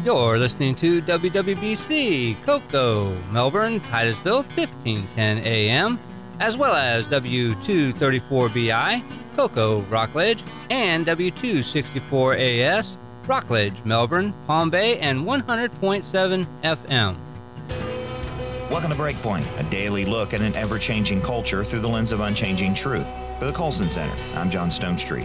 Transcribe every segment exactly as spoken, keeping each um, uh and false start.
You're listening to W W B C, Cocoa, Melbourne, Titusville, fifteen ten A M, as well as W two thirty-four B I, Cocoa, Rockledge, and W two sixty-four A S, Rockledge, Melbourne, Palm Bay, and one hundred point seven F M. Welcome to Breakpoint, a daily look at an ever-changing culture through the lens of unchanging truth. For the Colson Center, I'm John Stonestreet.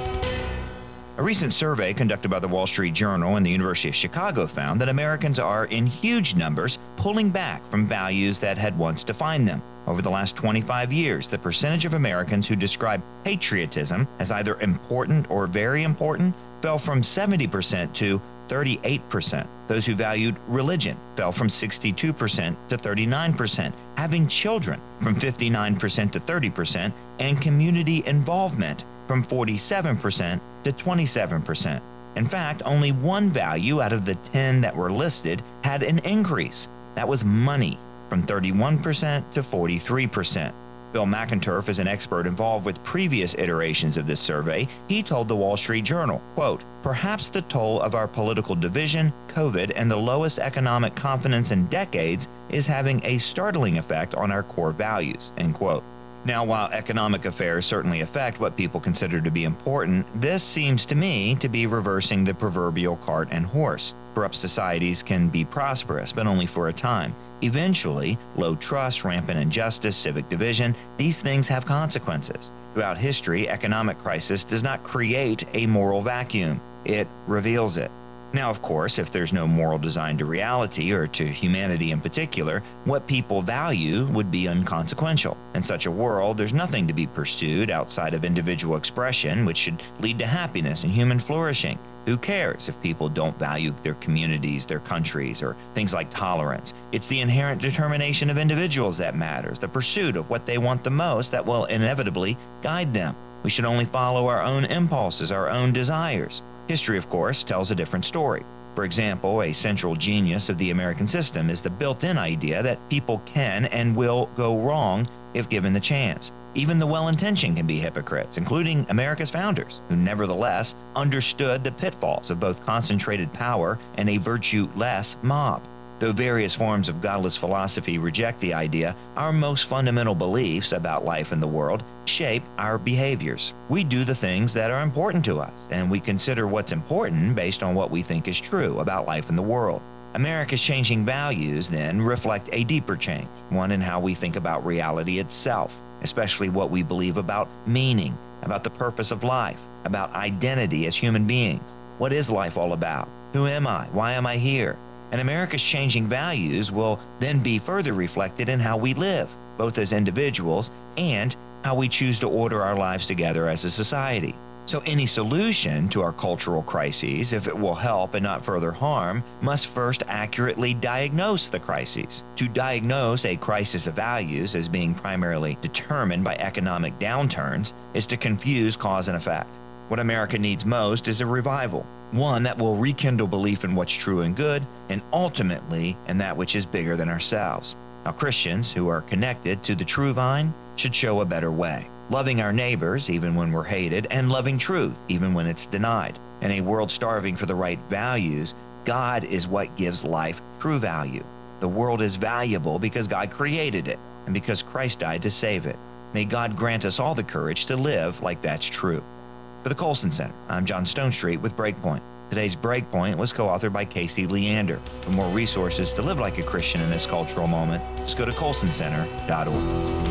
A recent survey conducted by the Wall Street Journal and the University of Chicago found that Americans are, in huge numbers, pulling back from values that had once defined them. Over the last twenty-five years, the percentage of Americans who describe patriotism as either important or very important fell from seventy percent to thirty-eight percent. Those who valued religion fell from sixty-two percent to thirty-nine percent, having children from fifty-nine percent to thirty percent, and community involvement from forty-seven percent to twenty-seven percent. In fact, only one value out of the ten that were listed had an increase. That was money, from thirty-one percent to forty-three percent. Bill McInturff is an expert involved with previous iterations of this survey. He told the Wall Street Journal, quote, "Perhaps the toll of our political division, COVID, and the lowest economic confidence in decades is having a startling effect on our core values," end quote. Now, while economic affairs certainly affect what people consider to be important, this seems to me to be reversing the proverbial cart and horse. Corrupt societies can be prosperous, but only for a time. Eventually, low trust, rampant injustice, civic division, these things have consequences. Throughout history, economic crisis does not create a moral vacuum. It reveals it. Now, of course, if there's no moral design to reality, or to humanity in particular, what people value would be inconsequential. In such a world, there's nothing to be pursued outside of individual expression, which should lead to happiness and human flourishing. Who cares if people don't value their communities, their countries, or things like tolerance? It's the inherent determination of individuals that matters, the pursuit of what they want the most that will inevitably guide them. We should only follow our own impulses, our own desires. History, of course, tells a different story. For example, a central genius of the American system is the built-in idea that people can and will go wrong if given the chance. Even the well-intentioned can be hypocrites, including America's founders, who nevertheless understood the pitfalls of both concentrated power and a virtue-less mob. Though various forms of godless philosophy reject the idea, our most fundamental beliefs about life and the world shape our behaviors. We do the things that are important to us, and we consider what's important based on what we think is true about life and the world. America's changing values, then, reflect a deeper change, one in how we think about reality itself, especially what we believe about meaning, about the purpose of life, about identity as human beings. What is life all about? Who am I? Why am I here? And America's changing values will then be further reflected in how we live, both as individuals and how we choose to order our lives together as a society. So any solution to our cultural crises, if it will help and not further harm, must first accurately diagnose the crises. To diagnose a crisis of values as being primarily determined by economic downturns is to confuse cause and effect. What America needs most is a revival, one that will rekindle belief in what's true and good, and ultimately in that which is bigger than ourselves. Now, Christians who are connected to the true vine should show a better way, loving our neighbors even when we're hated, and loving truth even when it's denied. In a world starving for the right values, God is what gives life true value. The world is valuable because God created it, and because Christ died to save it. May God grant us all the courage to live like that's true. For the Colson Center, I'm John Stonestreet with Breakpoint. Today's Breakpoint was co-authored by Casey Leander. For more resources to live like a Christian in this cultural moment, just go to colson center dot org.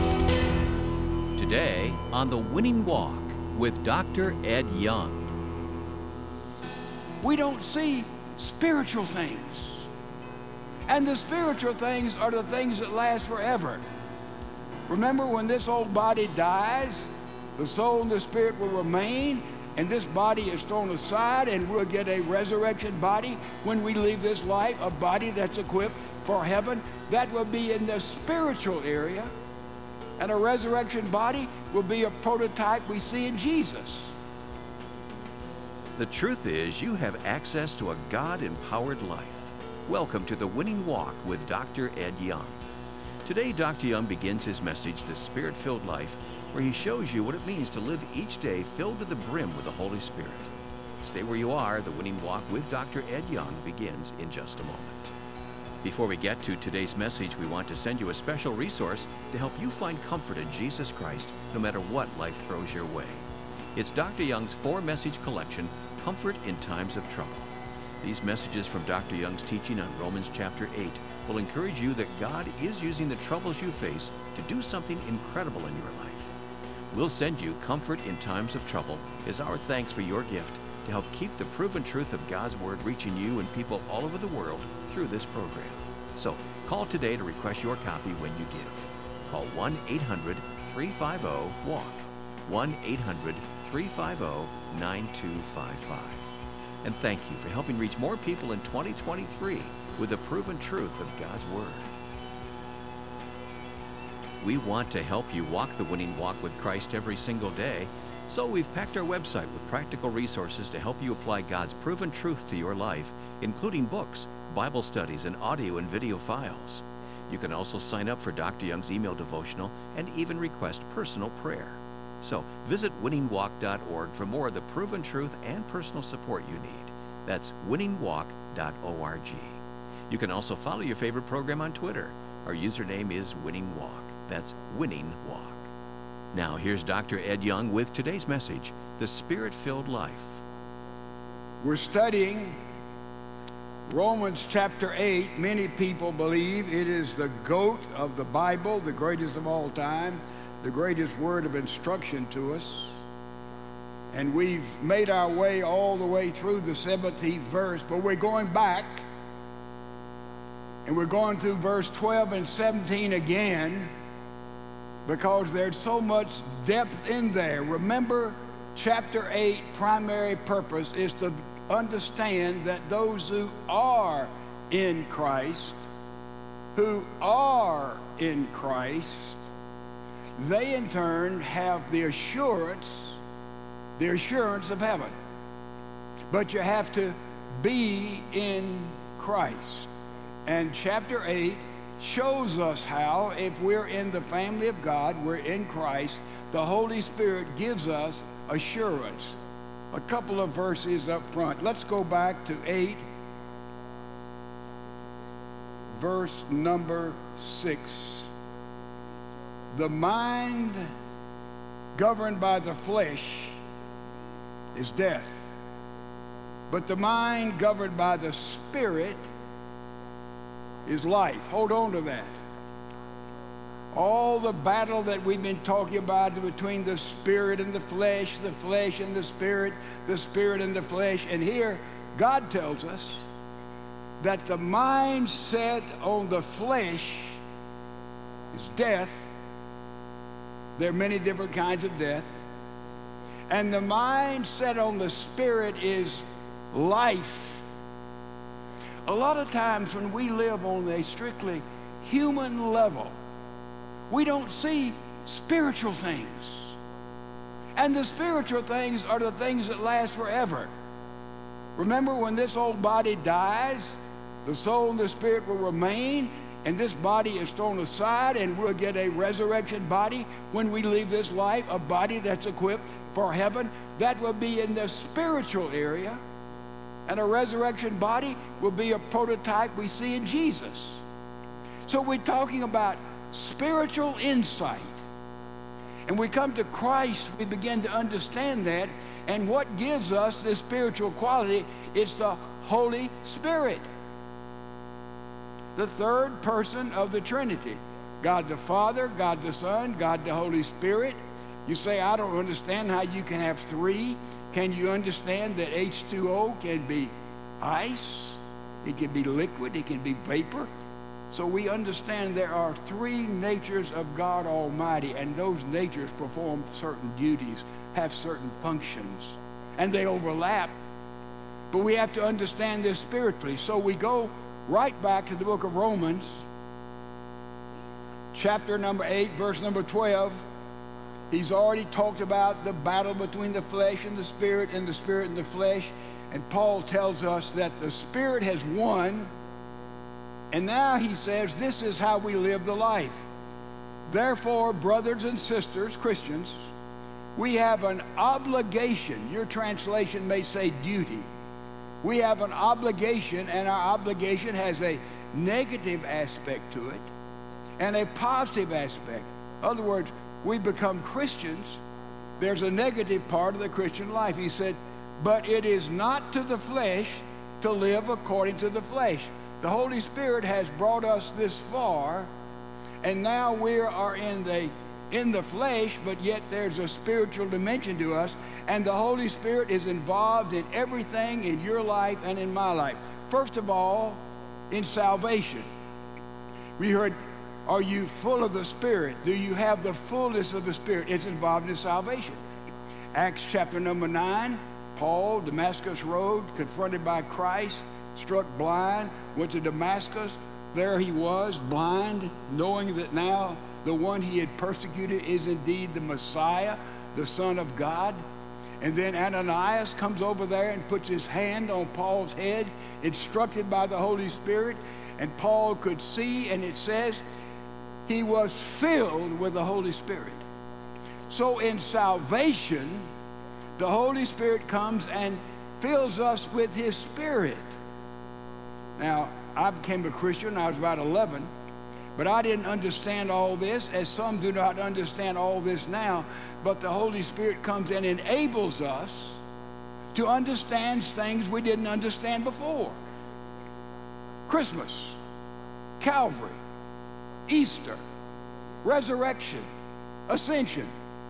Today on The Winning Walk with Doctor Ed Young. We don't see spiritual things. And the spiritual things are the things that last forever. Remember, when this old body dies, the soul and the spirit will remain, and this body is thrown aside, and we'll get a resurrection body when we leave this life, a body that's equipped for heaven. That will be in the spiritual area, and a resurrection body will be a prototype we see in Jesus. The truth is, you have access to a God-empowered life. Welcome to The Winning Walk with Doctor Ed Young. Today, Doctor Young begins his message, The Spirit-Filled Life, where he shows you what it means to live each day filled to the brim with the Holy Spirit. Stay where you are. The Winning Walk with Doctor Ed Young begins in just a moment. Before we get to today's message, we want to send you a special resource to help you find comfort in Jesus Christ no matter what life throws your way. It's Doctor Young's four-message collection, Comfort in Times of Trouble. These messages from Doctor Young's teaching on Romans chapter eight will encourage you that God is using the troubles you face to do something incredible in your life. We'll send you Comfort in Times of Trouble as our thanks for your gift to help keep the proven truth of God's Word reaching you and people all over the world through this program. So call today to request your copy when you give. Call one eight hundred, three five zero, WALK, one eight hundred, three five zero, nine two five five. And thank you for helping reach more people in twenty twenty-three with the proven truth of God's Word. We want to help you walk the winning walk with Christ every single day. So we've packed our website with practical resources to help you apply God's proven truth to your life, including books, Bible studies, and audio and video files. You can also sign up for Doctor Young's email devotional and even request personal prayer. So visit winning walk dot org for more of the proven truth and personal support you need. That's winning walk dot org. You can also follow your favorite program on Twitter. Our username is Winning Walk. That's Winning Walk. Now, here's Doctor Ed Young with today's message, The Spirit-Filled Life. We're studying Romans chapter eight. Many people believe it is the GOAT of the Bible, the greatest of all time, the greatest word of instruction to us. And we've made our way all the way through the seventeenth verse, but we're going back, and we're going through verse twelve and seventeen again, because there's so much depth in there. Remember, chapter eight primary purpose is to understand that those who are in Christ, who are in Christ, they in turn have the assurance, the assurance of heaven. But you have to be in Christ. And chapter eight shows us how, if we're in the family of God, we're in Christ, the Holy Spirit gives us assurance. A couple of verses up front. Let's go back to eight, verse number six. The mind governed by the flesh is death, but the mind governed by the Spirit is life. Hold on to that. All the battle that we've been talking about between the spirit and the flesh, the flesh and the spirit, the spirit and the flesh. And here, God tells us that the mind set on the flesh is death. There are many different kinds of death. And the mind set on the spirit is life. A lot of times when we live on a strictly human level, we don't see spiritual things. And the spiritual things are the things that last forever. Remember, when this old body dies, the soul and the spirit will remain, and this body is thrown aside, and we'll get a resurrection body when we leave this life, a body that's equipped for heaven. That will be in the spiritual area. And a resurrection body will be a prototype we see in Jesus. So we're talking about spiritual insight. And we come to Christ, we begin to understand that. And what gives us this spiritual quality is the Holy Spirit, the third person of the Trinity. God the Father, God the Son, God the Holy Spirit. You say, I don't understand how you can have three. Can you understand that H two O can be ice? It can be liquid, it can be vapor. So we understand there are three natures of God Almighty, and those natures perform certain duties, have certain functions, and they overlap. But we have to understand this spiritually. So we go right back to the book of Romans, chapter number eight, verse number twelve. He's already talked about the battle between the flesh and the spirit, and the spirit and the flesh. And Paul tells us that the spirit has won. And now he says, this is how we live the life. Therefore, brothers and sisters, Christians, We have an obligation. Your translation may say duty. We have an obligation, and our obligation has a negative aspect to it and a positive aspect. In other words, we become Christians. There's a negative part of the Christian life. He said, but it is not to the flesh to live according to the flesh. The Holy Spirit has brought us this far, and now we are in the in the flesh, but yet there's a spiritual dimension to us, and the Holy Spirit is involved in everything in your life and in my life. First of all, in salvation. We heard, are you full of the Spirit? Do you have the fullness of the Spirit? It's involved in salvation. Acts chapter number nine, Paul, Damascus Road, confronted by Christ, struck blind, went to Damascus. There he was, blind, knowing that now the one he had persecuted is indeed the Messiah, the Son of God. And then Ananias comes over there and puts his hand on Paul's head, instructed by the Holy Spirit, and Paul could see, and it says he was filled with the Holy Spirit. So in salvation, the Holy Spirit comes and fills us with his Spirit. Now, I became a Christian when I was about eleven, but I didn't understand all this, as some do not understand all this now. But the Holy Spirit comes and enables us to understand things we didn't understand before. Christmas, Calvary, Easter, resurrection, ascension,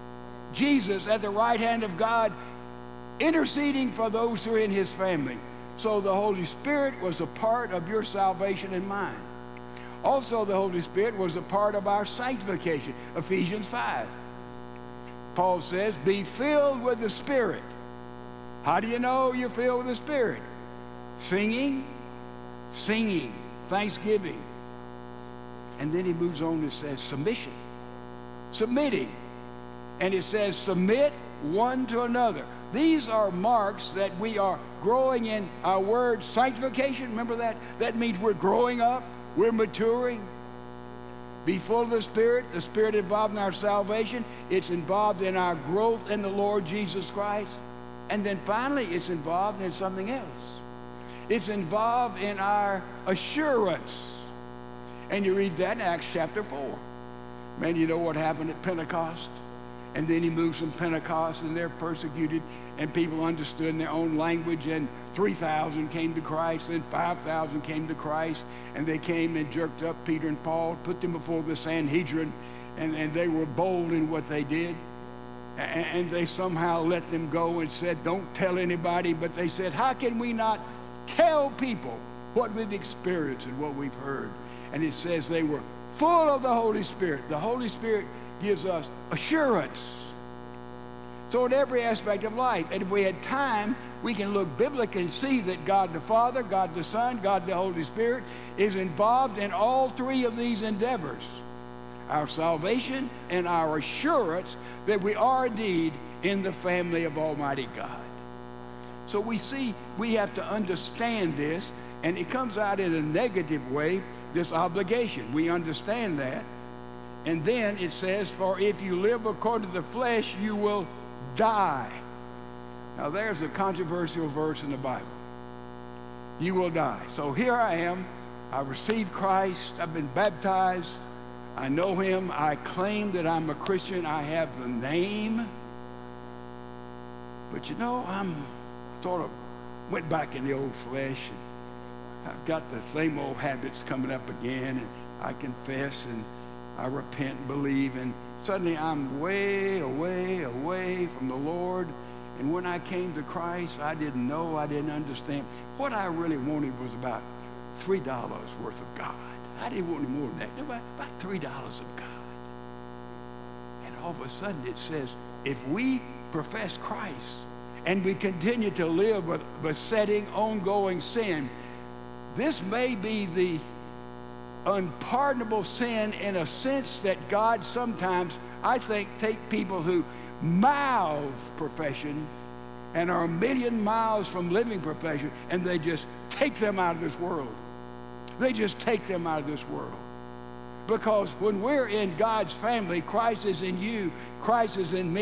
Jesus at the right hand of God, interceding for those who are in his family. So the Holy Spirit was a part of your salvation and mine. Also, the Holy Spirit was a part of our sanctification. Ephesians five. Paul says, be filled with the Spirit. How do you know you're filled with the Spirit? Singing, singing, thanksgiving. And then he moves on and says submission, submitting. And it says submit one to another. These are marks that we are growing in our word sanctification. Remember that? That means we're growing up, we're maturing. Be full of the Spirit, the Spirit involved in our salvation. It's involved in our growth in the Lord Jesus Christ. And then finally, it's involved in something else. It's involved in our assurance. And you read that in Acts chapter four. Man, you know what happened at Pentecost? And then he moves from Pentecost, and they're persecuted, and people understood in their own language, and three thousand came to Christ, and five thousand came to Christ, and they came and jerked up Peter and Paul, put them before the Sanhedrin, and, and they were bold in what they did. And, and they somehow let them go and said, don't tell anybody, but they said, how can we not tell people what we've experienced and what we've heard? And it says they were full of the Holy Spirit. The Holy Spirit gives us assurance. So in every aspect of life, and if we had time, we can look biblically and see that God the Father, God the Son, God the Holy Spirit is involved in all three of these endeavors. Our salvation and our assurance that we are indeed in the family of Almighty God. So we see we have to understand this, and it comes out in a negative way, this obligation. We understand that. And then it says, for if you live according to the flesh, you will die. Now there's a controversial verse in the Bible. You will die. So here I am. I've received Christ. I've been baptized. I know him. I claim that I'm a Christian. I have the name. But you know, I'm sort of went back in the old flesh. And I've got the same old habits coming up again. And I confess and I repent and believe, and suddenly I'm way away, away from the Lord. And when I came to Christ, I didn't know, I didn't understand. What I really wanted was about three dollars worth of God. I didn't want any more than that. About, about three dollars of God. And all of a sudden it says, if we profess Christ and we continue to live with besetting, ongoing sin, this may be the unpardonable sin in a sense that God sometimes, I think, take people who mouth profession and are a million miles from living profession, and they just take them out of this world. They just take them out of this world. Because when we're in God's family, Christ is in you, Christ is in me,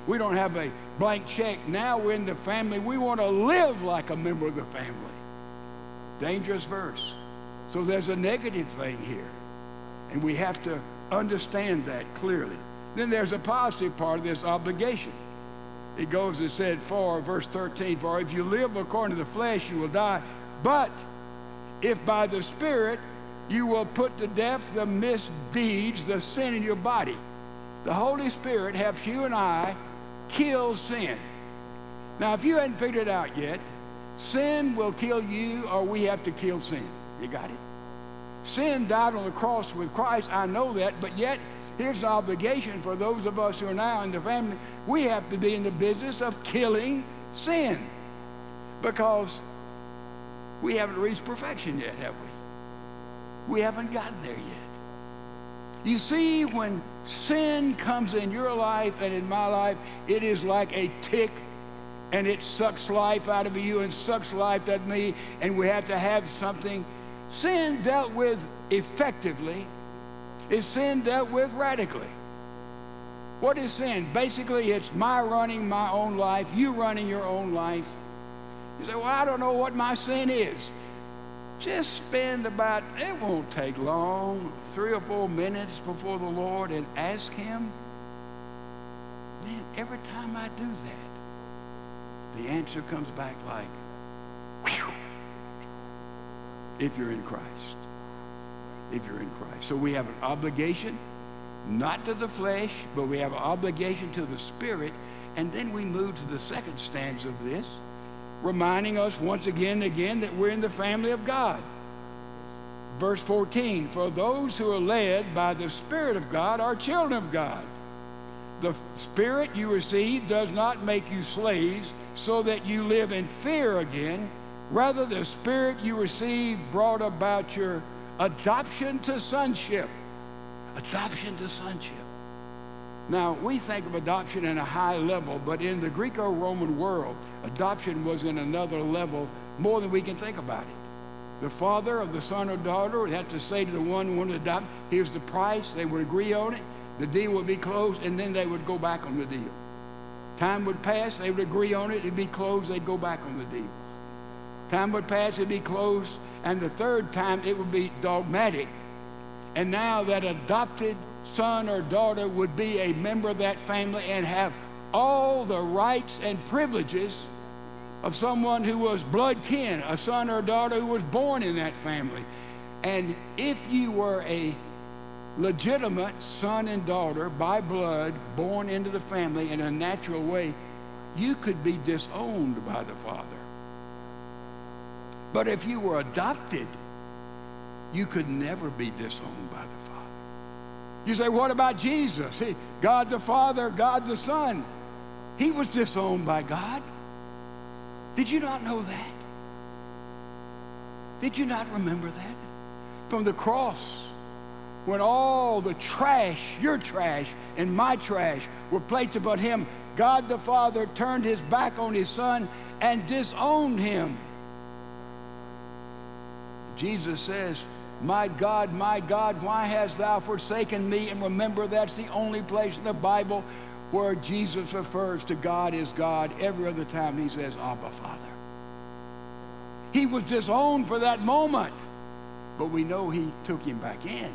We don't have a blank check. Now we're in the family. We want to live like a member of the family. Dangerous verse. So there's a negative thing here. And we have to understand that clearly. Then there's a positive part of this obligation. It goes and said, for, verse thirteen, for if you live according to the flesh, you will die. But if by the Spirit you will put to death the misdeeds, the sin in your body. The Holy Spirit helps you and I kill sin. Now, if you hadn't figured it out yet, sin will kill you or we have to kill sin. You got it? Sin died on the cross with Christ. I know that, but yet here's the obligation for those of us who are now in the family. We have to be in the business of killing sin because we haven't reached perfection yet, have we? We haven't gotten there yet. You see, when sin comes in your life and in my life, it is like a tick, and it sucks life out of you and sucks life out of me, and we have to have something. Sin dealt with effectively is sin dealt with radically. What is sin? Basically, it's my running my own life, you running your own life. You say, well, I don't know what my sin is. Just spend about, it won't take long, three or four minutes before the Lord and ask Him. Man, every time I do that, the answer comes back like, whew, if you're in Christ. If you're in Christ. So we have an obligation, not to the flesh, but we have an obligation to the Spirit. And then we move to the second stanza of this, reminding us once again and again that we're in the family of God. Verse fourteen, for those who are led by the Spirit of God are children of God. The Spirit you receive does not make you slaves so that you live in fear again. Rather, the Spirit you receive brought about your adoption to sonship. Adoption to sonship. Now, we think of adoption in a high level, but in the Greco-Roman world, adoption was in another level more than we can think about it. The father of the son or daughter would have to say to the one who wanted to adopt, here's the price. They would agree on it. The deal would be closed, and then they would go back on the deal. Time would pass. They would agree on it. It'd be closed. They'd go back on the deal. Time would pass. It'd be closed. And the third time, it would be dogmatic. And now that adopted son or daughter would be a member of that family and have all the rights and privileges of someone who was blood kin, a son or daughter who was born in that family. And if you were a legitimate son and daughter by blood born into the family in a natural way, you could be disowned by the father. But if you were adopted, you could never be disowned by the Father. You say, what about Jesus? He, God the Father, God the Son. He was disowned by God. Did you not know that? Did you not remember that? From the cross, when all the trash, your trash and my trash, were placed upon Him, God the Father turned His back on His Son and disowned Him. Jesus says, my God, my God, why hast thou forsaken me? And remember, that's the only place in the Bible where Jesus refers to God as God. Every other time He says, Abba, Father. He was disowned for that moment, but we know He took Him back in.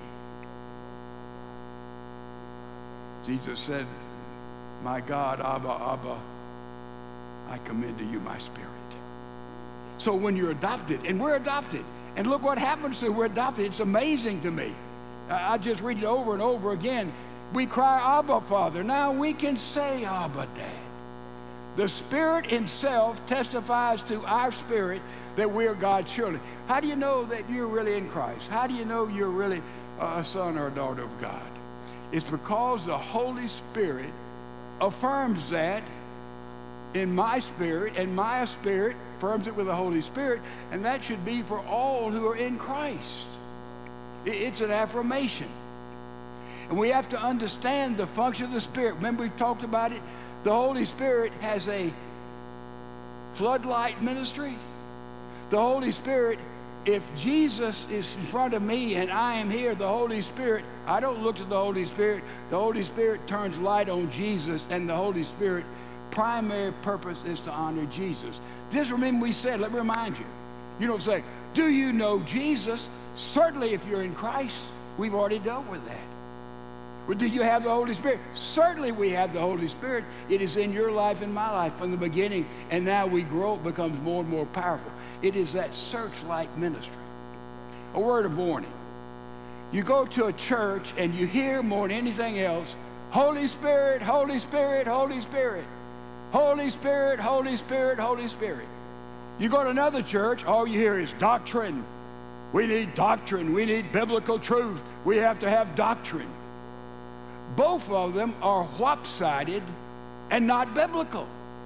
Jesus said, my God, Abba, Abba, I commend to you my spirit. So when you're adopted, and we're adopted, and look what happens when we're adopted. It's amazing to me. I just read it over and over again. We cry, Abba, Father. Now we can say, Abba, Dad. The Spirit Himself testifies to our spirit that we are God's children. How do you know that you're really in Christ? How do you know you're really a son or a daughter of God? It's because the Holy Spirit affirms that in my spirit, and my spirit affirms it with the Holy Spirit, and that should be for all who are in Christ. It's an affirmation. And we have to understand the function of the Spirit. Remember, we've talked about it. The Holy Spirit has a floodlight ministry. The Holy Spirit if Jesus is in front of me and I am here, the Holy Spirit, I don't look to the Holy Spirit. The Holy Spirit turns light on Jesus, and the Holy Spirit primary purpose is to honor Jesus. Just remember we said, let me remind you, you don't say, do you know Jesus? Certainly if you're in Christ, we've already dealt with that. Well, do you have the Holy Spirit? Certainly we have the Holy Spirit. It is in your life and my life from the beginning, and now we grow, it becomes more and more powerful. It is that searchlight ministry. A word of warning. You go to a church and you hear more than anything else, Holy Spirit, Holy Spirit, Holy Spirit. Holy Spirit, Holy Spirit, Holy Spirit. You go to another church, all you hear is doctrine. We need doctrine. We need biblical truth. We have to have doctrine. Both of them are whop-sided and not biblical.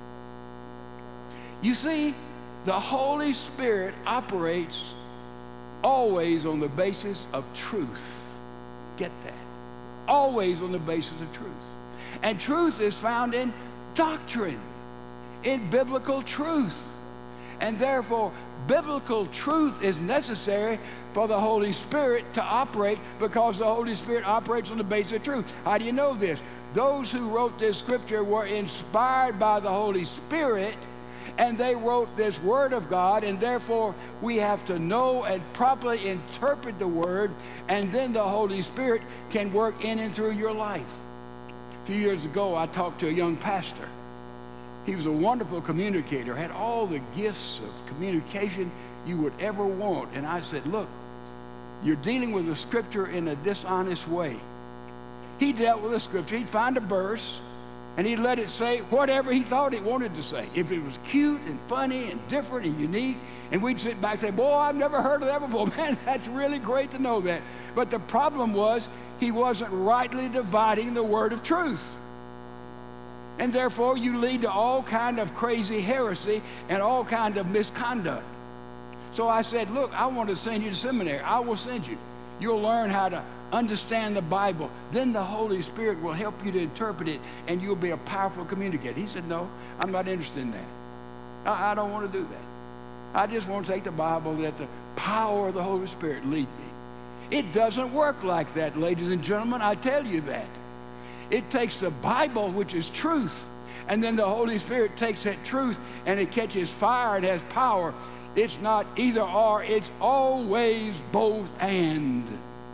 You see, the Holy Spirit operates always on the basis of truth. Get that? Always on the basis of truth. And truth is found in doctrine, in biblical truth. And therefore, biblical truth is necessary for the Holy Spirit to operate, because the Holy Spirit operates on the basis of truth. How do you know this? Those who wrote this scripture were inspired by the Holy Spirit, and they wrote this Word of God, and therefore we have to know and properly interpret the Word, and then the Holy Spirit can work in and through your life. A few years ago, I talked to a young pastor. He was a wonderful communicator, had all the gifts of communication you would ever want. And I said, look, you're dealing with the scripture in a dishonest way. He dealt with the scripture. He'd find a verse, and he'd let it say whatever he thought it wanted to say. If it was cute and funny and different and unique, and we'd sit back and say, boy, I've never heard of that before. Man, that's really great to know that. But the problem was he wasn't rightly dividing the word of truth. And therefore, you lead to all kind of crazy heresy and all kind of misconduct. So I said, look, I want to send you to seminary. I will send you. You'll learn how to understand the Bible. Then the Holy Spirit will help you to interpret it, and you'll be a powerful communicator. He said, no, I'm not interested in that. I, I don't want to do that. I just want to take the Bible, let the power of the Holy Spirit lead me. It doesn't work like that, ladies and gentlemen. I tell you that. It takes the Bible, which is truth, and then the Holy Spirit takes that truth and it catches fire, it has power. It's not either or, it's always both and.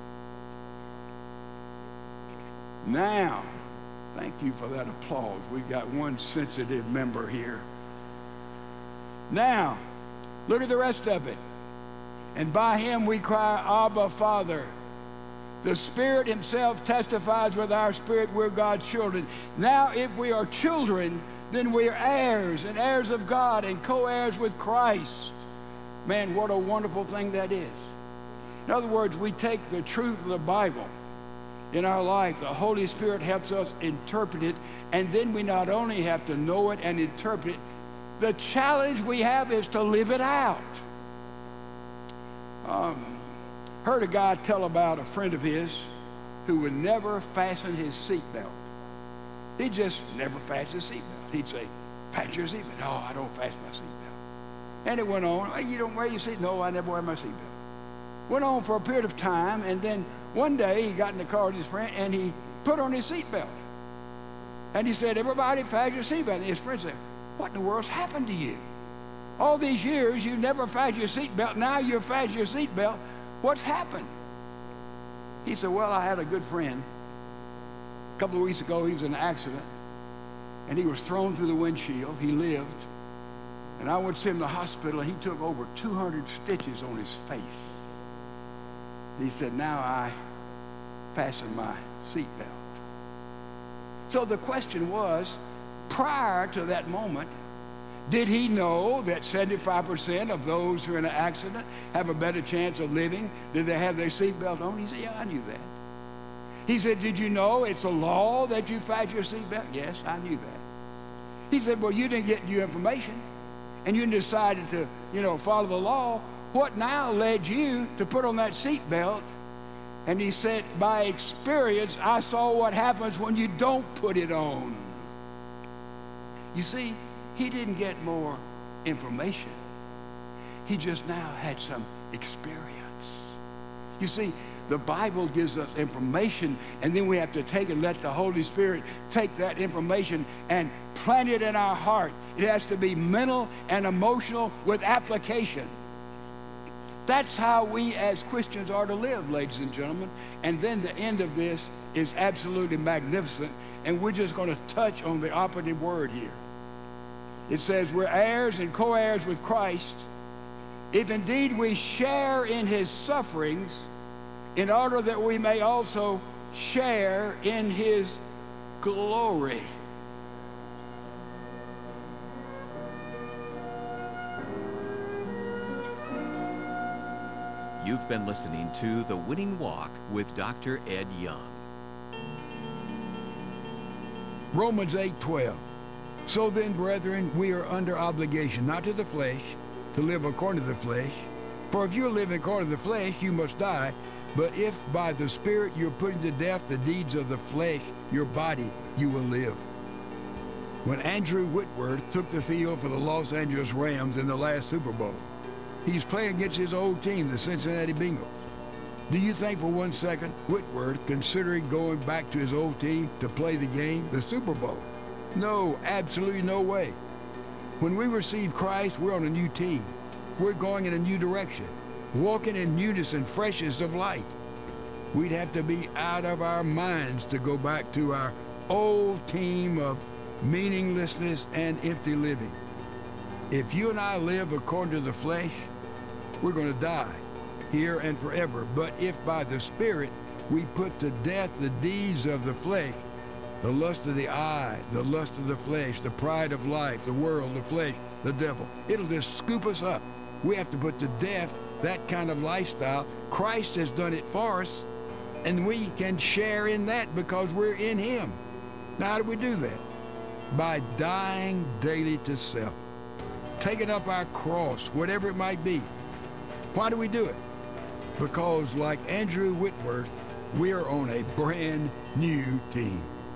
Now, thank you for that applause. We've got one sensitive member here. Now, look at the rest of it. And by him we cry, Abba, Father. The Spirit himself testifies with our spirit we're God's children. Now, if we are children, then we are heirs, and heirs of God, and co-heirs with Christ. Man, what a wonderful thing that is. In other words, we take the truth of the Bible in our life. The Holy Spirit helps us interpret it, and then we not only have to know it and interpret it, the challenge we have is to live it out. Um, Heard a guy tell about a friend of his who would never fasten his seatbelt. He just never fastened his seatbelt. He'd say, fasten your seatbelt. No, I don't fasten my seatbelt. And it went on. Hey, you don't wear your seatbelt? No, I never wear my seatbelt. Went on for a period of time, and then one day he got in the car with his friend, and he put on his seatbelt. And he said, everybody fasten your seatbelt. And his friend said, what in the world's happened to you? All these years, you never fastened your seatbelt. Now you're fastening your seatbelt. What's happened? He said, well, I had a good friend. A couple of weeks ago, he was in an accident, and he was thrown through the windshield. He lived. And I went to see him in the hospital, and he took over two hundred stitches on his face. He said, now I fasten my seatbelt. So the question was, prior to that moment, did he know that seventy-five percent of those who are in an accident have a better chance of living? Did they have their seatbelt on? He said, yeah, I knew that. He said, did you know it's a law that you fasten your seatbelt? Yes, I knew that. He said, well, you didn't get new information, and you decided to, you know, follow the law. What now led you to put on that seatbelt? And he said, by experience, I saw what happens when you don't put it on. You see, he didn't get more information. he just now had some experience. You see, the Bible gives us information, and then we have to take and let the Holy Spirit take that information and plant it in our heart. It has to be mental and emotional with application. That's how we as Christians are to live, ladies and gentlemen. And then the end of this is absolutely magnificent, and we're just going to touch on the operative word here. It says we're heirs and co-heirs with Christ, if indeed we share in his sufferings, in order that we may also share in his glory. You've been listening to The Winning Walk with Doctor Ed Young. Romans eight twelve. So then, brethren, we are under obligation, not to the flesh, to live according to the flesh. For if you're living according to the flesh, you must die. But if by the Spirit you're putting to death the deeds of the flesh, your body, you will live. When Andrew Whitworth took the field for the Los Angeles Rams in the last Super Bowl, he's playing against his old team, the Cincinnati Bengals. Do you think for one second Whitworth considering going back to his old team to play the game, the Super Bowl? No, absolutely no way. When we receive Christ, we're on a new team. We're going in a new direction, walking in newness and freshness of life. We'd have to be out of our minds to go back to our old team of meaninglessness and empty living. If you and I live according to the flesh, we're going to die here and forever. But if by the Spirit we put to death the deeds of the flesh, the lust of the eye, the lust of the flesh, the pride of life, the world, the flesh, the devil, it'll just scoop us up. We have to put to death that kind of lifestyle. Christ has done it for us, and we can share in that because we're in him. Now, how do we do that? By dying daily to self, taking up our cross, whatever it might be. Why do we do it? Because like Andrew Whitworth, we are on a brand new team.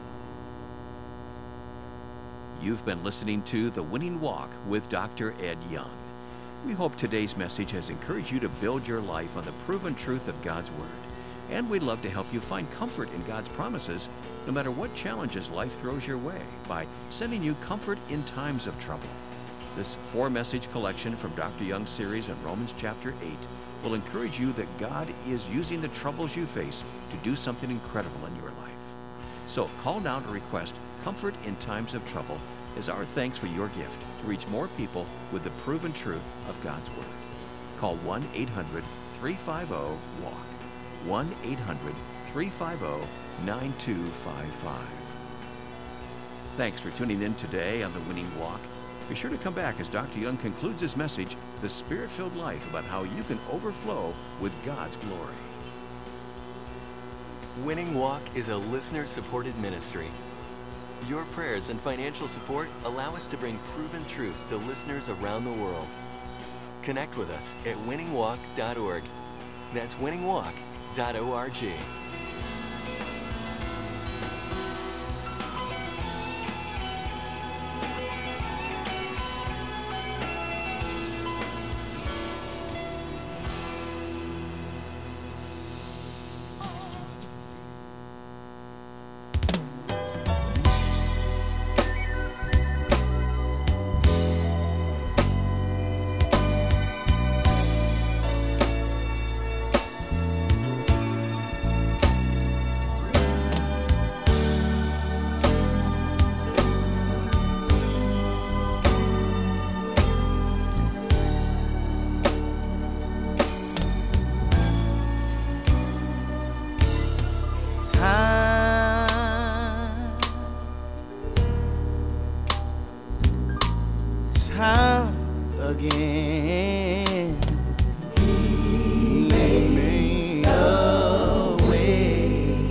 You've been listening to The Winning Walk with Doctor Ed Young. We hope today's message has encouraged you to build your life on the proven truth of God's Word. And we'd love to help you find comfort in God's promises, no matter what challenges life throws your way, by sending you comfort in times of trouble. This four-message collection from Doctor Young's series in Romans chapter eight will encourage you that God is using the troubles you face to do something incredible in your life. So call now to request Comfort in Times of Trouble as our thanks for your gift to reach more people with the proven truth of God's Word. Call one eight hundred, three five zero, W A L K, one eight hundred, three five zero, nine two five five. Thanks for tuning in today on The Winning Walk. Be sure to come back as Doctor Young concludes his message, The Spirit-Filled Life, about how you can overflow with God's glory. Winning Walk is a listener-supported ministry. Your prayers and financial support allow us to bring proven truth to listeners around the world. Connect with us at winning walk dot org. That's winning walk dot org. Again, he made a way.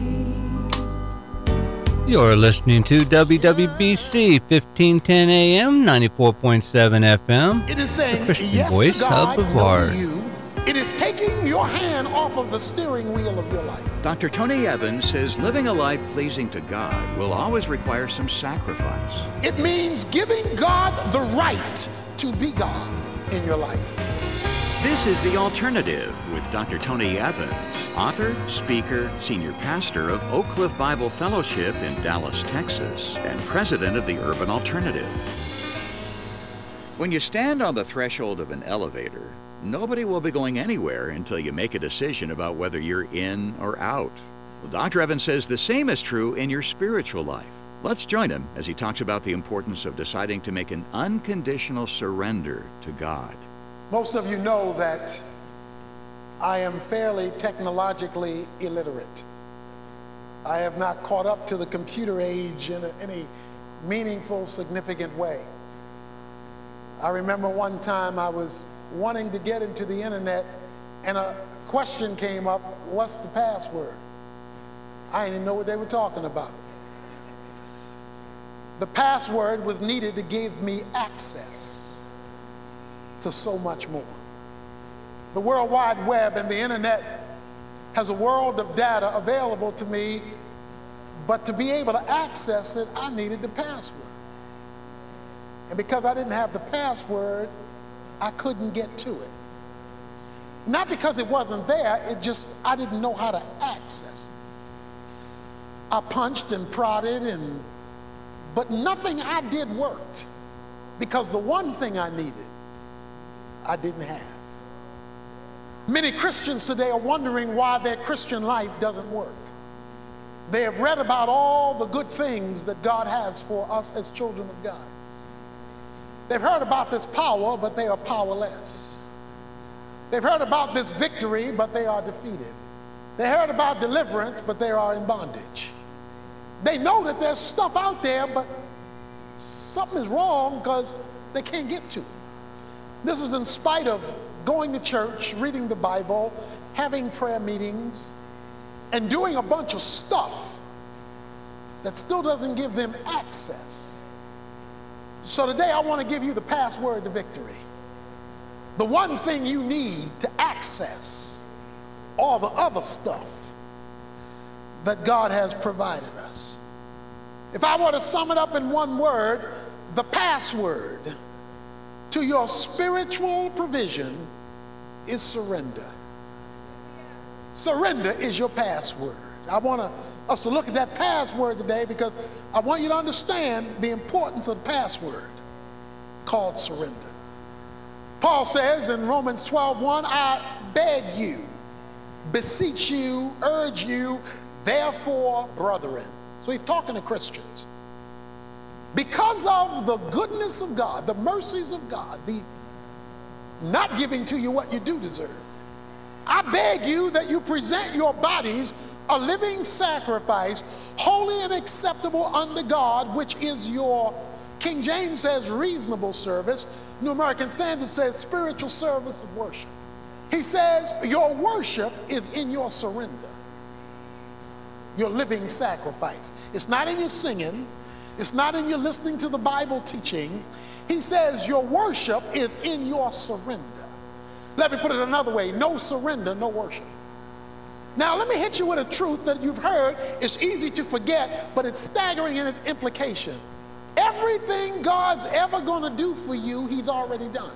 You're listening to W W B C fifteen ten A M, ninety-four point seven F M. It is saying the Christian yes voice to God, of Brevard. no to you. It is taking your hand off of the steering wheel of your life. Doctor Tony Evans says living a life pleasing to God will always require some sacrifice. It means giving God the right to be God. in your life. This is The Alternative with Doctor Tony Evans, author, speaker, senior pastor of Oak Cliff Bible Fellowship in Dallas, Texas, and president of the Urban Alternative. When you stand on the threshold of an elevator, nobody will be going anywhere until you make a decision about whether you're in or out. Well, Doctor Evans says the same is true in your spiritual life. Let's join him as he talks about the importance of deciding to make an unconditional surrender to God. Most of you know that I am fairly technologically illiterate. I have not caught up to the computer age in a, any meaningful, significant way. I remember one time I was wanting to get into the internet and a question came up, what's the password? I didn't even know what they were talking about. The password was needed to give me access to so much more. The World Wide Web and the internet has a world of data available to me, but to be able to access it, I needed the password. And because I didn't have the password, I couldn't get to it. Not because it wasn't there, it just, I didn't know how to access it. I punched and prodded, and but nothing I did worked, because the one thing I needed, I didn't have. Many Christians today are wondering why their Christian life doesn't work. They have read about all the good things that God has for us as children of God. They've heard about this power, but they are powerless. They've heard about this victory, but they are defeated. They heard about deliverance, but they are in bondage. They know that there's stuff out there, but something is wrong because they can't get to it. This is in spite of going to church, reading the Bible, having prayer meetings, and doing a bunch of stuff that still doesn't give them access. So today I want to give you the password to victory. The one thing you need to access all the other stuff that God has provided us. If I were to sum it up in one word, the password to your spiritual provision is surrender. Surrender is your password. I want to, us to look at that password today because I want you to understand the importance of the password called surrender. Paul says in Romans twelve one, I beg you, beseech you, urge you, therefore, brethren. So he's talking to Christians. Because of the goodness of God, the mercies of God, the not giving to you what you do deserve, I beg you that you present your bodies a living sacrifice, holy and acceptable unto God, which is your, King James says, reasonable service. New American Standard says spiritual service of worship. He says your worship is in your surrender, your living sacrifice. It's not in your singing. It's not in your listening to the Bible teaching. He says your worship is in your surrender. Let me put it another way. No surrender, no worship. Now let me hit you with a truth that you've heard. It's easy to forget, but it's staggering in its implication. Everything God's ever going to do for you, he's already done.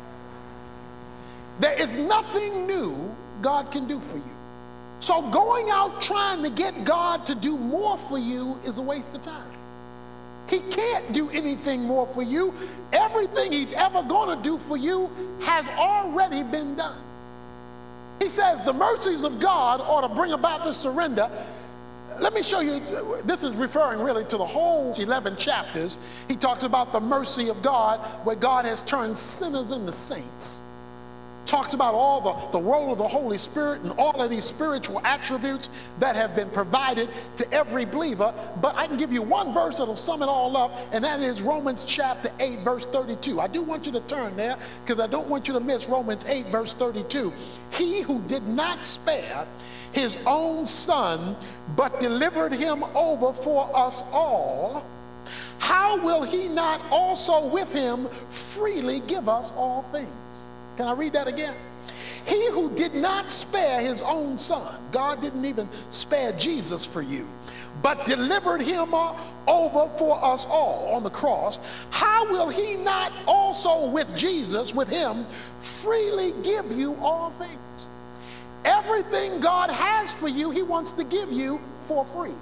There is nothing new God can do for you. So going out trying to get God to do more for you is a waste of time. He can't do anything more for you. Everything he's ever going to do for you has already been done. He says the mercies of God ought to bring about this surrender. Let me show you, this is referring really to the whole eleven chapters. He talks about the mercy of God, where God has turned sinners into saints. Talks about all the, the role of the Holy Spirit and all of these spiritual attributes that have been provided to every believer. But I can give you one verse that'll sum it all up, and that is Romans chapter eight, verse thirty-two. I do want you to turn there because I don't want you to miss Romans eight, verse thirty-two. He who did not spare his own son, but delivered him over for us all, how will he not also with him freely give us all things? Can I read that again? He who did not spare his own son, God didn't even spare Jesus for you, but delivered him over for us all on the cross, how will he not also with Jesus, with him, freely give you all things? Everything God has for you, he wants to give you for free.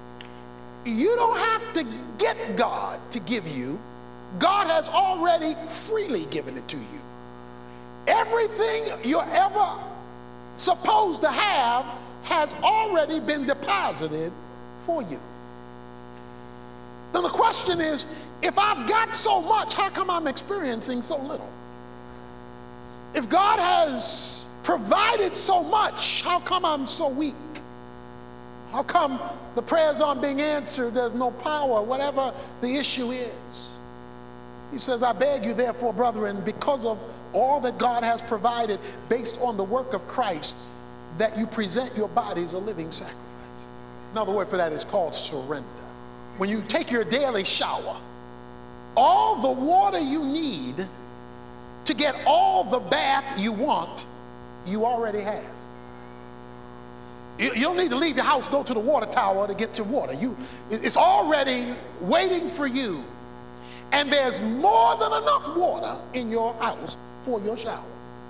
You don't have to get God to give you. God has already freely given it to you. Everything you're ever supposed to have has already been deposited for you. Then the question is, if I've got so much, how come I'm experiencing so little? If God has provided so much, how come I'm so weak? How come the prayers aren't being answered? There's no power, whatever the issue is. He says, I beg you therefore, brethren, because of all that God has provided based on the work of Christ, that you present your bodies a living sacrifice. Another word for that is called surrender. When you take your daily shower, all the water you need to get all the bath you want, you already have. You, you don't need to leave your house, go to the water tower to get your water. You, it's already waiting for you. And there's more than enough water in your house for your shower.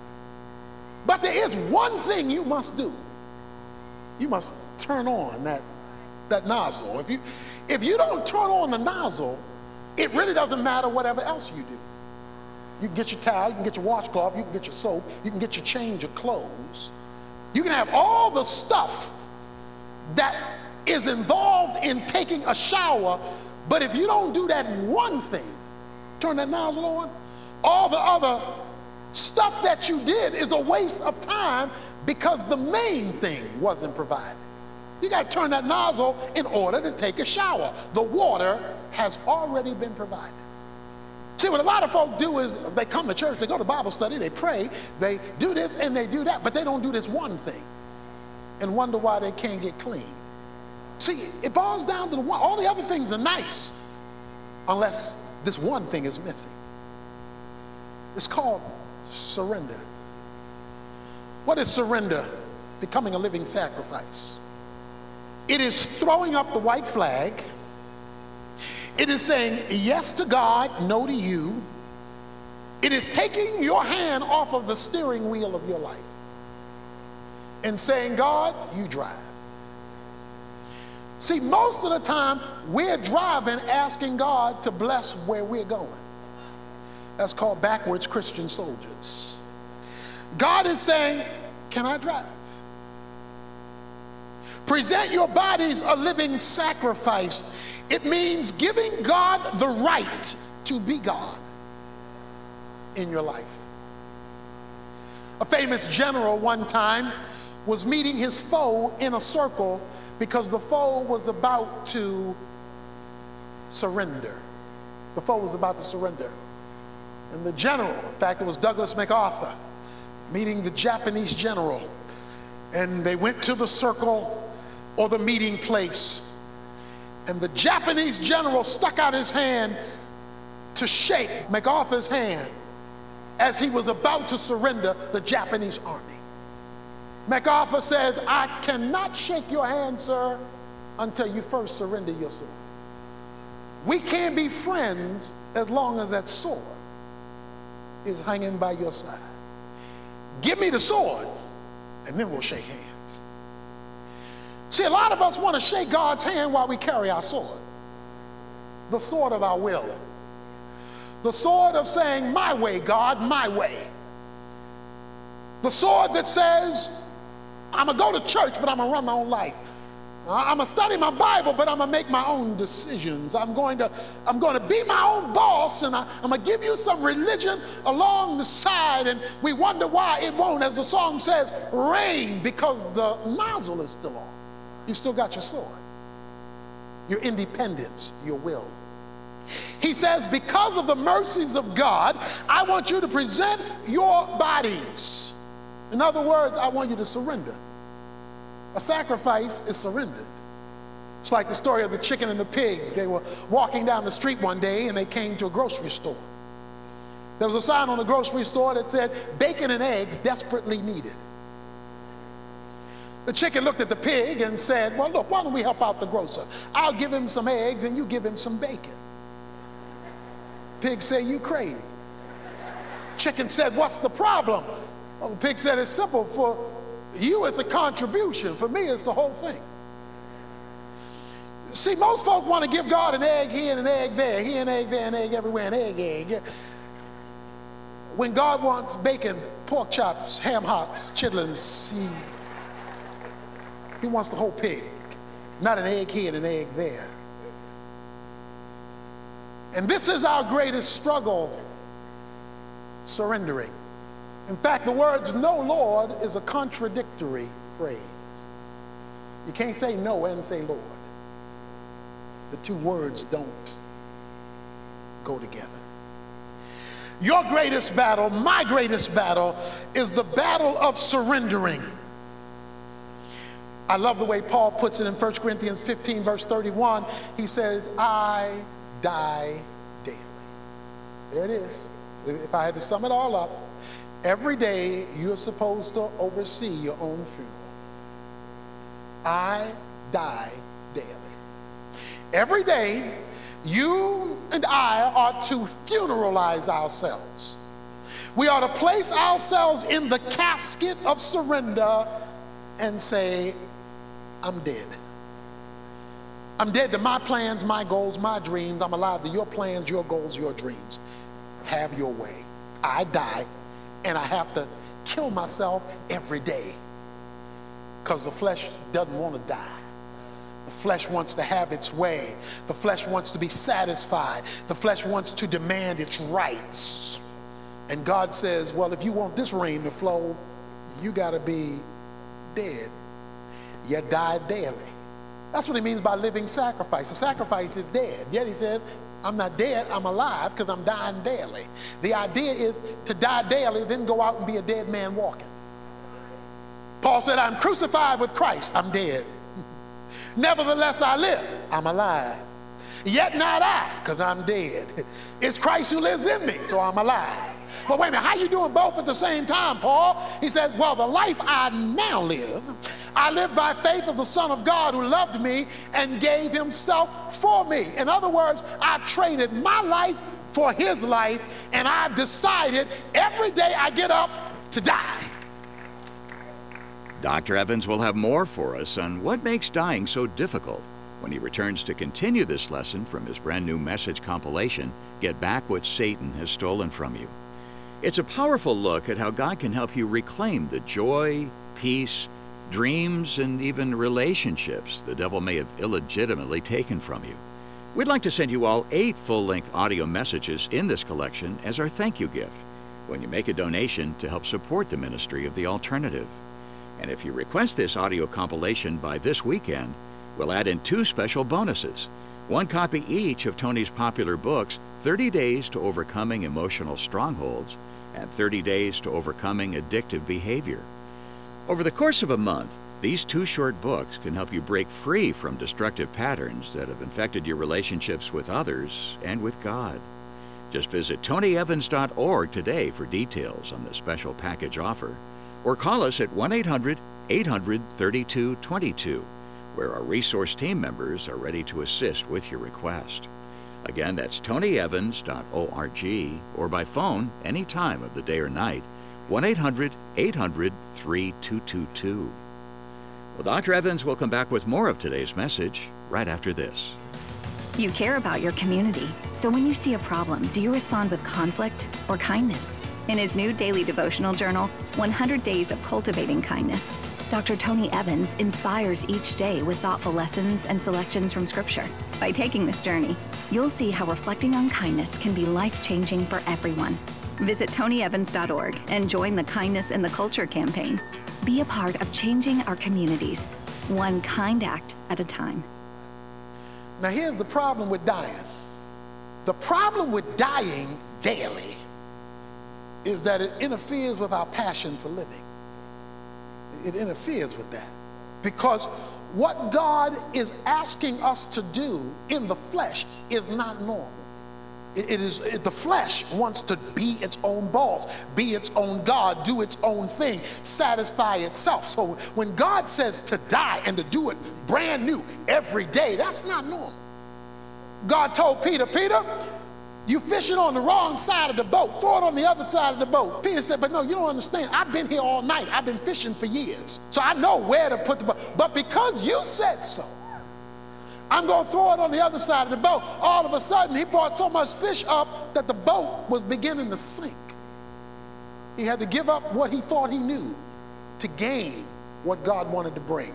But there is one thing you must do. You must turn on that, that nozzle. If you, if you don't turn on the nozzle, it really doesn't matter whatever else you do. You can get your towel, you can get your washcloth, you can get your soap, you can get your change of clothes. You can have all the stuff that is involved in taking a shower, but if you don't do that one thing, turn that nozzle on, all the other stuff that you did is a waste of time because the main thing wasn't provided. You got to turn that nozzle in order to take a shower. The water has already been provided. See, what a lot of folk do is they come to church, they go to Bible study, they pray, they do this and they do that, but they don't do this one thing and wonder why they can't get clean. See, it boils down to the one. All the other things are nice unless this one thing is missing. It's called surrender. What is surrender? Becoming a living sacrifice. It is throwing up the white flag. It is saying yes to God, no to you. It is taking your hand off of the steering wheel of your life and saying, God, you drive. See, most of the time, we're driving asking God to bless where we're going. That's called backwards Christian soldiers. God is saying, can I drive? Present your bodies a living sacrifice. It means giving God the right to be God in your life. A famous general one time was meeting his foe in a circle because the foe was about to surrender. The foe was about to surrender. And the general, in fact, it was Douglas MacArthur, meeting the Japanese general. And they went to the circle or the meeting place. And the Japanese general stuck out his hand to shake MacArthur's hand as he was about to surrender the Japanese army. MacArthur says, I cannot shake your hand, sir, until you first surrender your sword. We can't be friends as long as that sword is hanging by your side. Give me the sword, and then we'll shake hands. See, a lot of us want to shake God's hand while we carry our sword. The sword of our will. The sword of saying, my way, God, my way. The sword that says, I'm going to go to church, but I'm going to run my own life. I'm going to study my Bible, but I'm going to make my own decisions. I'm going to, I'm going to be my own boss, and I, I'm going to give you some religion along the side, and we wonder why it won't, as the song says, rain, because the nozzle is still off. You still got your sword, your independence, your will. He says, because of the mercies of God, I want you to present your bodies. In other words, I want you to surrender. A sacrifice is surrendered. It's like the story of the chicken and the pig. They were walking down the street one day and they came to a grocery store. There was a sign on the grocery store that said, bacon and eggs desperately needed. The chicken looked at the pig and said, well, look, why don't we help out the grocer? I'll give him some eggs and you give him some bacon. Pig said, you crazy. Chicken said, what's the problem? Well, the pig said, it's simple. For you, it's a contribution. For me, it's the whole thing. See, most folks want to give God an egg here and an egg there, here an egg there, an egg everywhere, an egg, egg. When God wants bacon, pork chops, ham hocks, chitlins, he, he wants the whole pig, not an egg here and an egg there. And this is our greatest struggle, surrendering. In fact, the words "no, Lord" is a contradictory phrase. You can't say no and say Lord. The two words don't go together. Your greatest battle, my greatest battle, is the battle of surrendering. I love the way Paul puts it in First Corinthians fifteen, verse thirty-one. He says, I die daily. There it is. If I had to sum it all up, every day you're supposed to oversee your own funeral. I die daily. Every day, you and I are to funeralize ourselves. We are to place ourselves in the casket of surrender and say, I'm dead. I'm dead to my plans, my goals, my dreams. I'm alive to your plans, your goals, your dreams. Have your way. I die, and I have to kill myself every day because the flesh doesn't want to die. The flesh wants to have its way. The flesh wants to be satisfied. The flesh wants to demand its rights. And God says, well, if you want this rain to flow, you got to be dead. You die daily. That's what he means by living sacrifice. The sacrifice is dead. Yet he says, I'm not dead, I'm alive because I'm dying daily. The idea is to die daily, then go out and be a dead man walking. Paul said, I'm crucified with Christ, I'm dead. Nevertheless I live, I'm alive. Yet not I, because I'm dead. It's Christ who lives in me, so I'm alive. But wait a minute, how you doing both at the same time, Paul? He says, well, the life I now live, I live by faith of the Son of God who loved me and gave himself for me. In other words, I traded my life for his life, and I've decided every day I get up to die. Doctor Evans will have more for us on what makes dying so difficult when he returns to continue this lesson from his brand new message compilation, Get Back What Satan Has Stolen From You. It's a powerful look at how God can help you reclaim the joy, peace, dreams, and even relationships the devil may have illegitimately taken from you. We'd like to send you all eight full-length audio messages in this collection as our thank you gift when you make a donation to help support the ministry of The Alternative. And if you request this audio compilation by this weekend, we'll add in two special bonuses. One copy each of Tony's popular books, thirty days to Overcoming Emotional Strongholds and thirty days to Overcoming Addictive Behavior. Over the course of a month, these two short books can help you break free from destructive patterns that have infected your relationships with others and with God. Just visit tony evans dot org today for details on the special package offer, or call us at one eight hundred, eight hundred, thirty-two twenty-two, where our resource team members are ready to assist with your request. Again, that's tony evans dot org, or by phone any time of the day or night, one eight hundred, eight hundred, thirty-two twenty-two. Well, Doctor Evans will come back with more of today's message right after this. You care about your community, so when you see a problem, do you respond with conflict or kindness? In his new daily devotional journal, one hundred days of Cultivating Kindness, Doctor Tony Evans inspires each day with thoughtful lessons and selections from Scripture. By taking this journey, you'll see how reflecting on kindness can be life-changing for everyone. Visit tony evans dot org and join the Kindness in the Culture campaign. Be a part of changing our communities, one kind act at a time. Now here's the problem with dying. The problem with dying daily is that it interferes with our passion for living. It interferes with that. Because what God is asking us to do in the flesh is not normal. It, it is it, the flesh wants to be its own boss, be its own God, do its own thing, satisfy itself. So when God says to die and to do it brand new every day, that's not normal. God told Peter, Peter, you fishing on the wrong side of the boat. Throw it on the other side of the boat. Peter said, but no, you don't understand. I've been here all night. I've been fishing for years. So I know where to put the boat. But because you said so, I'm going to throw it on the other side of the boat. All of a sudden, he brought so much fish up that the boat was beginning to sink. He had to give up what he thought he knew to gain what God wanted to bring.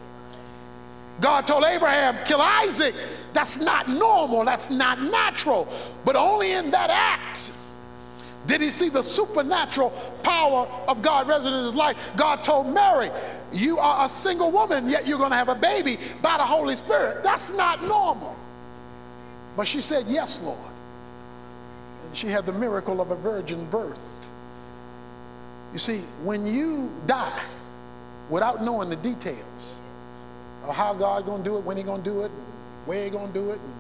God told Abraham, kill Isaac. That's not normal. That's not natural. But only in that act did he see the supernatural power of God resident in his life. God told Mary, you are a single woman, yet you're going to have a baby by the Holy Spirit. That's not normal. But she said, yes, Lord. And she had the miracle of a virgin birth. You see, when you die without knowing the details of how God's going to do it, when he's going to do it, and where he's going to do it, and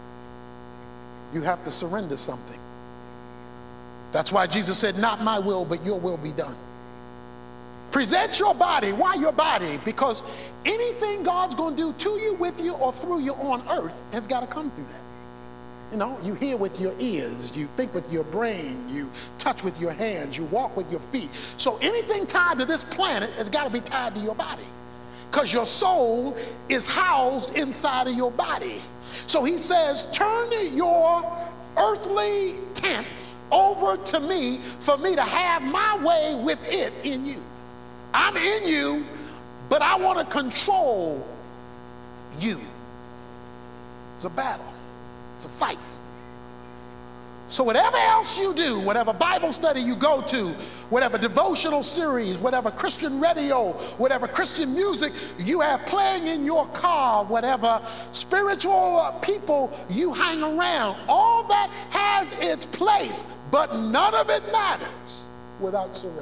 you have to surrender something. That's why Jesus said, not my will, but your will be done. Present your body. Why your body? Because anything God's going to do to you, with you, or through you on earth has got to come through that. You know, you hear with your ears, you think with your brain, you touch with your hands, you walk with your feet. So anything tied to this planet has got to be tied to your body, because your soul is housed inside of your body. So he says, turn your earthly tent over to me for me to have my way with it in you. I'm in you, but I want to control you. It's a battle. It's a fight. So whatever else you do, whatever Bible study you go to, whatever devotional series, whatever Christian radio, whatever Christian music you have playing in your car, whatever spiritual people you hang around, all that has its place, but none of it matters without surrender.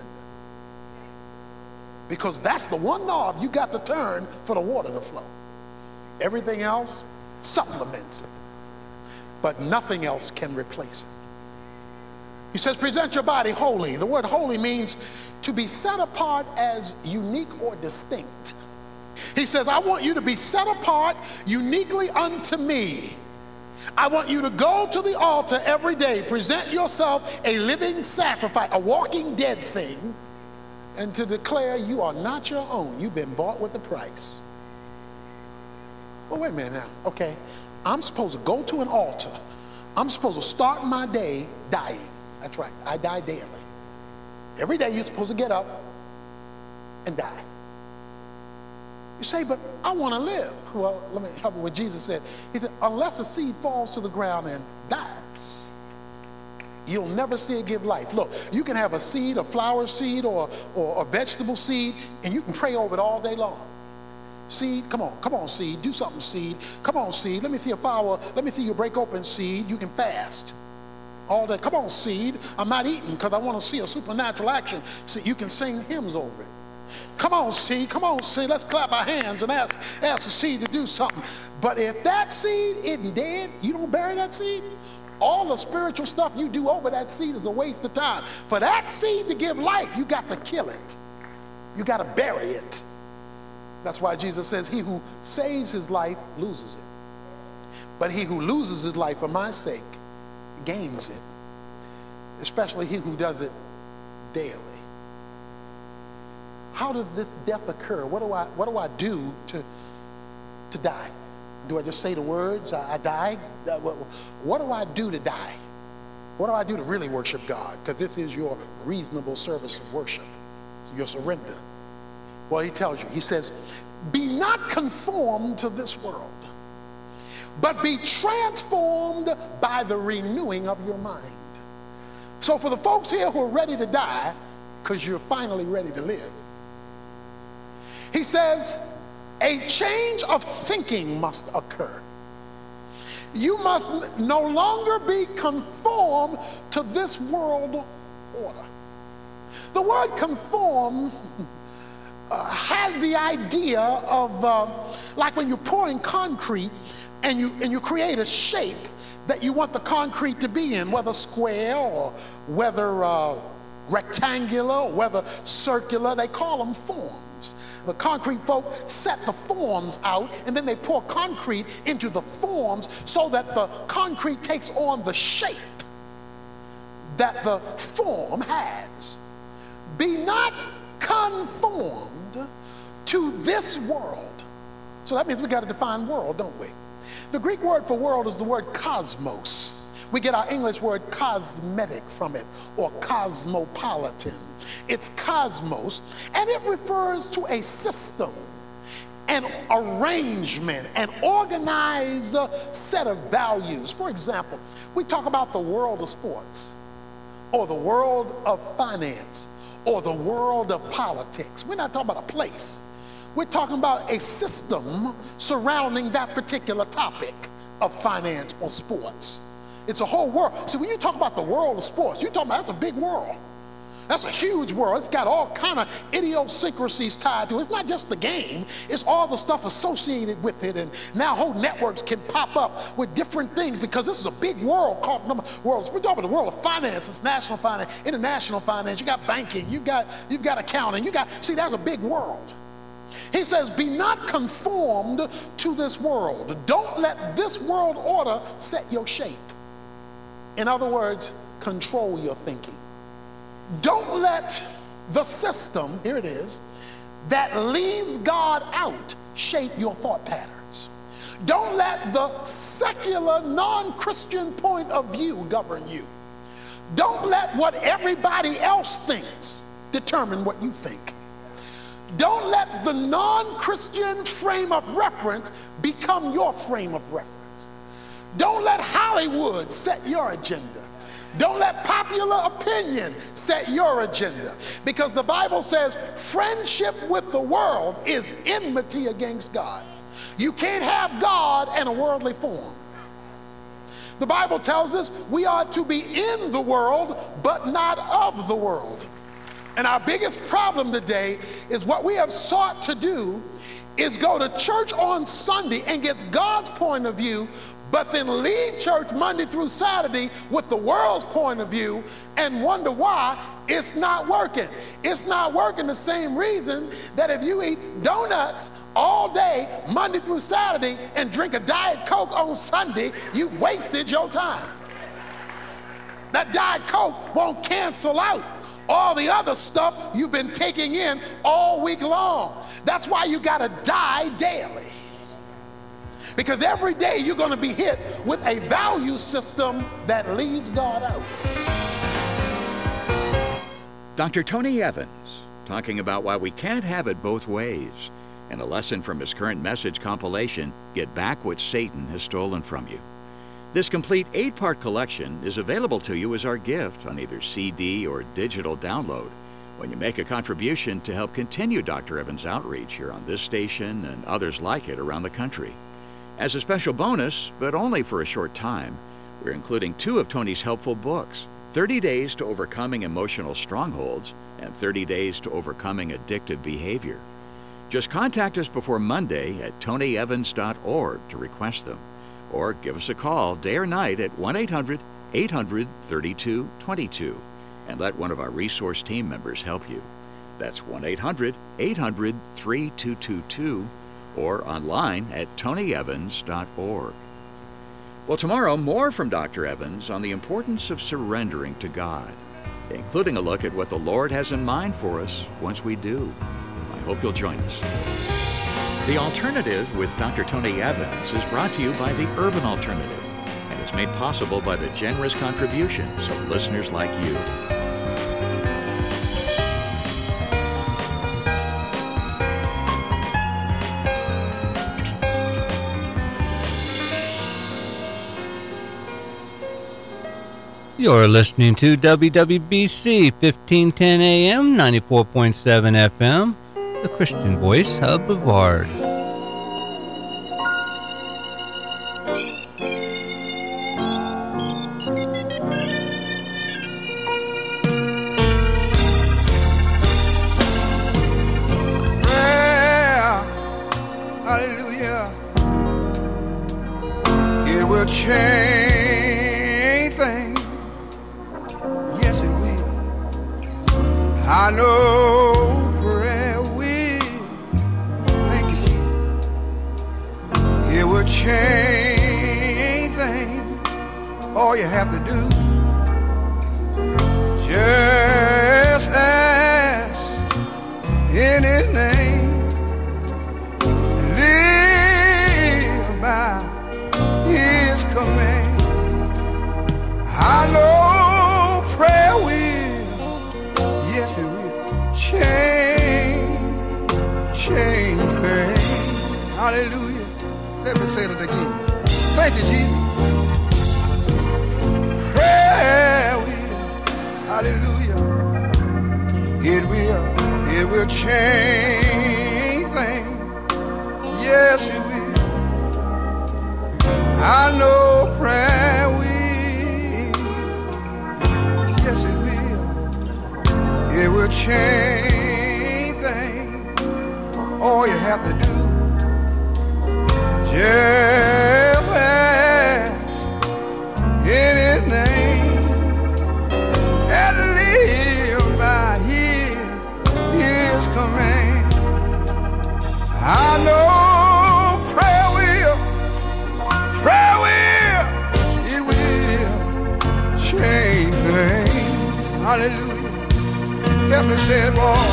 Because that's the one knob you got to turn for the water to flow. Everything else supplements it, but nothing else can replace it. He says, present your body holy. The word holy means to be set apart as unique or distinct. He says, I want you to be set apart uniquely unto me. I want you to go to the altar every day, present yourself a living sacrifice, a walking dead thing, and to declare you are not your own. You've been bought with a price. Well, wait a minute now. Okay, I'm supposed to go to an altar. I'm supposed to start my day dying. That's right, I die daily. Every day you're supposed to get up and die. You say, but I want to live. Well, let me help you what Jesus said. He said, unless a seed falls to the ground and dies, you'll never see it give life. Look, you can have a seed, a flower seed, or, or a vegetable seed, and you can pray over it all day long. Seed, come on, come on, seed, do something, seed. Come on, seed, let me see a flower, let me see you break open, seed. You can fast all day. Come on, seed, I'm not eating because I want to see a supernatural action. So you can sing hymns over it. Come on, seed, come on, seed, let's clap our hands and ask, ask the seed to do something. But if that seed isn't dead, you don't bury that seed, all the spiritual stuff you do over that seed is a waste of time. For that seed to give life, you got to kill it. You got to bury it. That's why Jesus says, he who saves his life loses it. But he who loses his life for my sake gains it. Especially he who does it daily. How does this death occur? What do I, what do, I do to, to die? Do I just say the words, I, I died? Uh, what, what do I do to die? What do I do to really worship God? Because this is your reasonable service of worship, your surrender. Well, he tells you, he says, be not conformed to this world, but be transformed by the renewing of your mind. So for the folks here who are ready to die, because you're finally ready to live, he says, a change of thinking must occur. You must no longer be conformed to this world order. The word conform uh, has the idea of uh, like when you're pouring concrete and you, and you create a shape that you want the concrete to be in, whether square or whether uh, rectangular or whether circular. They call them forms. The concrete folk set the forms out, and then they pour concrete into the forms so that the concrete takes on the shape that the form has. Be not conformed to this world. So that means we got to define world, don't we? The Greek word for world is the word cosmos. We get our English word cosmetic from it, or cosmopolitan. It's cosmos, and it refers to a system, an arrangement, an organized set of values. For example, we talk about the world of sports, or the world of finance, or the world of politics. We're not talking about a place. We're talking about a system surrounding that particular topic of finance or sports. It's a whole world. So when you talk about the world of sports, you're talking about that's a big world. That's a huge world. It's got all kind of idiosyncrasies tied to it. It's not just the game. It's all the stuff associated with it. And now whole networks can pop up with different things because this is a big world called world. We're talking about the world of finance. It's national finance, international finance. You got banking. You got, you've got accounting. You got, see, that's a big world. He says, be not conformed to this world. Don't let this world order set your shape. In other words, control your thinking. Don't let the system, here it is, that leaves God out shape your thought patterns. Don't let the secular, non-Christian point of view govern you. Don't let what everybody else thinks determine what you think. Don't let the non-Christian frame of reference become your frame of reference. Don't let Hollywood set your agenda. Don't let popular opinion set your agenda. Because the Bible says friendship with the world is enmity against God. You can't have God in a worldly form. The Bible tells us we are to be in the world, but not of the world. And our biggest problem today is what we have sought to do is go to church on Sunday and get God's point of view, but then leave church Monday through Saturday with the world's point of view and wonder why it's not working. It's not working the same reason that if you eat donuts all day, Monday through Saturday, and drink a Diet Coke on Sunday, you've wasted your time. That Diet Coke won't cancel out all the other stuff you've been taking in all week long. That's why you got to die daily. Because every day you're going to be hit with a value system that leaves God out. Doctor Tony Evans, talking about why we can't have it both ways, and a lesson from his current message compilation, Get Back What Satan Has Stolen From You. This complete eight-part collection is available to you as our gift on either C D or digital download when you make a contribution to help continue Doctor Evans' outreach here on this station and others like it around the country. As a special bonus, but only for a short time, we're including two of Tony's helpful books, thirty days to Overcoming Emotional Strongholds and thirty days to Overcoming Addictive Behavior. Just contact us before Monday at tony evans dot org to request them, or give us a call day or night at one eight hundred, eight hundred, thirty-two twenty-two and let one of our resource team members help you. That's one eight hundred, eight hundred, thirty-two twenty-two or online at tony evans dot org. Well, tomorrow, more from Doctor Evans on the importance of surrendering to God, including a look at what the Lord has in mind for us once we do. I hope you'll join us. The Alternative with Doctor Tony Evans is brought to you by the Urban Alternative and is made possible by the generous contributions of listeners like you. You're listening to W W B C fifteen ten A M, ninety-four point seven F M, the Christian voice of Brevard. Prayer, hallelujah, it will change I know prayer will, thank you, Jesus, it will change things. All you have to do, just ask in His name, live by His command. I know prayer will, yes it will, change, change things. Hallelujah. Let me say that again. Thank you, Jesus. Prayer will, hallelujah, it will, it will change things. Yes, it will. I know prayer will. Yes, it will. It will change things. All you have to do, just ask in His name and live by His, His command. I know prayer will, prayer will, it will change things. Hallelujah. Help me say it, boy.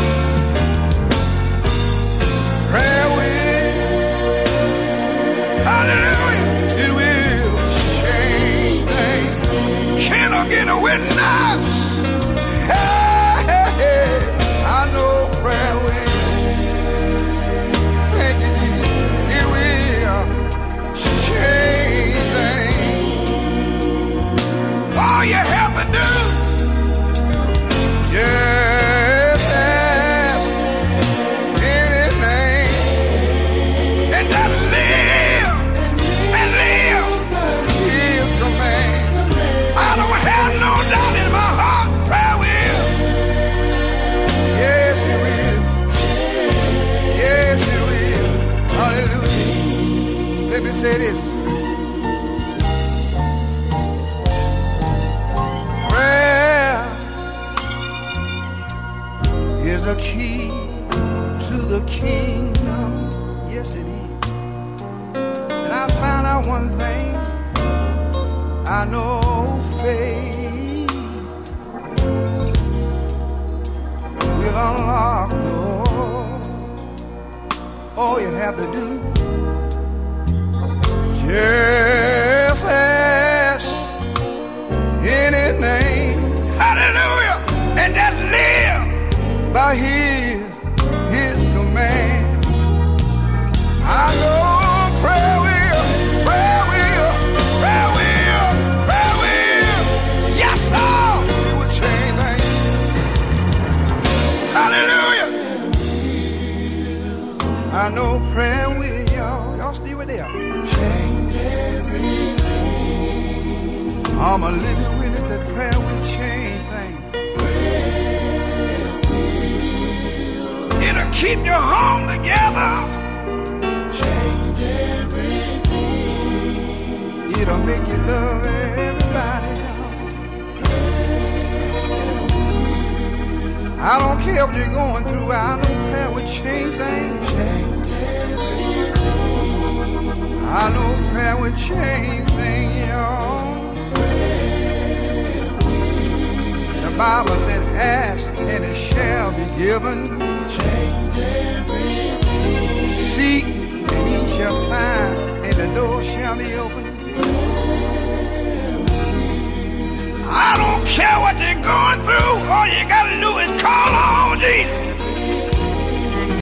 Prayer will, hallelujah, it will change things. Can I get a witness? Hey, hey, hey. I know prayer will. Thank you, Jesus. It will change things. All you have to do, just ask in His name and just live and live His command. I don't have no doubt in my heart, prayer will. Yes, it will. Yes, it will. Hallelujah. Let me say this. Prayer is the key to the kingdom. Yes, it is. And I found out one thing. I know faith will unlock doors. All you have to do, just ask in His name. Hallelujah. And just live by His, His command. I know prayer will, prayer will, prayer will, prayer will. Yes, Lord. It will change things. Hallelujah. I know prayer will, y'all. Y'all stay with there. Change everything. I'm a living witness that prayer will change things. It'll keep your home together. Change everything. It'll make you love everybody. I don't care what you're going through. I know prayer will change things. Change everything. I know prayer will change things, y'all. The Bible said, ask and it shall be given. Change everything. Seek and ye shall find, and the door shall be open. I don't care what you're going through. All you got